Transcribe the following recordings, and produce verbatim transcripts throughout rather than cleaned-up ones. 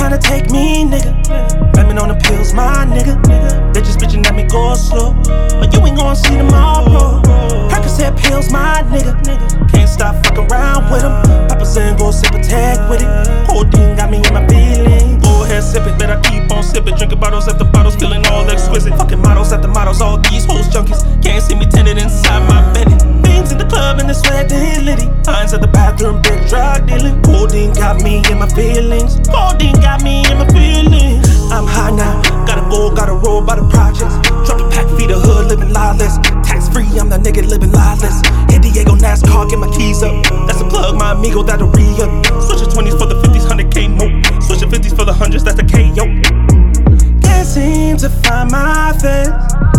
tryna take me, nigga. Blaming on the pills, my nigga. They just bitchin' at me go slow, but you ain't gon' see tomorrow. Percocet pills, my nigga. Can't stop fucking around with them. Papa saying go sip a tag with it. Codeine got me in my feelings. Go ahead, sip it, better keep on sipping. Drinking bottles after bottles, feeling all exquisite. Fucking models after models, all these hoes junkies. Can't see me tinted inside my Bentley. Beams in the club and the sweat and litty. Lines at the bathroom, big drug dealing. Codeine got me in my feelings. Codeine got me in my feelings. I'm high now, gotta go, gotta roll by the projects. Drop a pack, feed the hood, living lawless. Tax free, I'm that nigga living lawless. Hit Diego NASCAR, get my keys up. That's a plug, my amigo, that'll re-up. Switching twenties for the fifties, one hundred K mo. Switching fifties for the hundreds, that's the K, yo. Can't seem to find my face.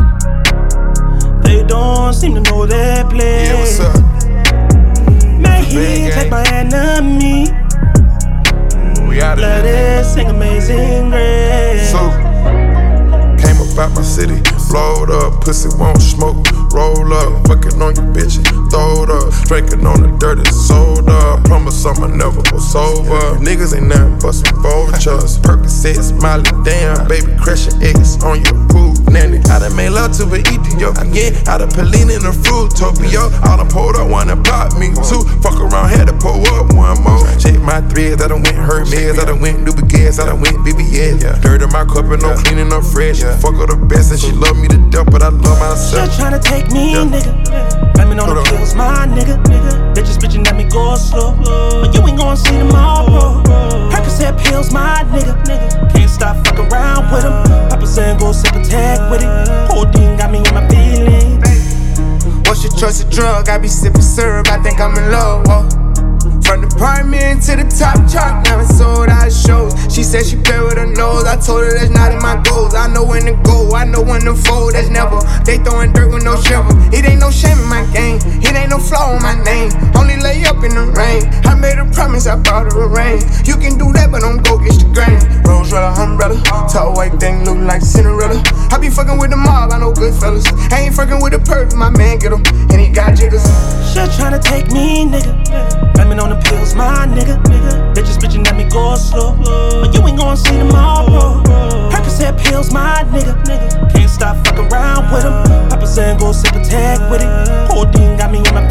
They don't seem to know their place. Yeah, what's up? May he take my enemy. We out of Let here. it sing Amazing Grace. So, came up out my city, blowed up, pussy won't smoke. Roll up, fucking on your bitch, throw it up. Drinking on the dirty soda. Promise I'ma never go sober. Niggas ain't nothing but some vultures. Percocet, smiley, damn, baby, crashing eggs on your poop, nanny. I done made love to an Ethiopian, yeah. I done Pauline in the Fruitopia. I done pulled up one and popped me two. Fuck around, had to pull up one more. Check my threads, I done went Hermes, I done went Nubigas, I done went B B S. Dirt in my cup and no cleaning up fresh. Fuck her the best and she love me to death, but I love myself. She tryna take me, Yeah. nigga. Blaming on the pills, my nigga. They just bitchin' at me go slow, but you ain't gon' see tomorrow. Percocet pills, my nigga. Can't stop fucking around with them. Papa saying go sip a tag with it. Codeine got me in my feelings. What's your choice of drug? I be sipping syrup, I think I'm in love, whoa. From the apartment to the top chart, now it's sold out shows. She said she play with her nose, I told her that's not in my goals. I know when to go, I know when to fold, that's never. They throwing dirt with no shovel. It ain't no shame in my game, it ain't no flaw in my name. Only lay up in the rain, I made a promise, I brought her a ring. You can do that, but don't go get the grain. Rose Rella, umbrella, tall white thing look like Cinderella. I be fucking with the mob, I know good fellas. I ain't fucking with the perv, my man get him, and he got jiggers. She tryna take me, nigga. Blaming on the pills, my nigga. They just bitchin' at me go slow, but you ain't gon' see tomorrow. Percocet pills, my nigga. Can't stop fucking around with them. Papa saying go sip a tag with it. Codeine got me in my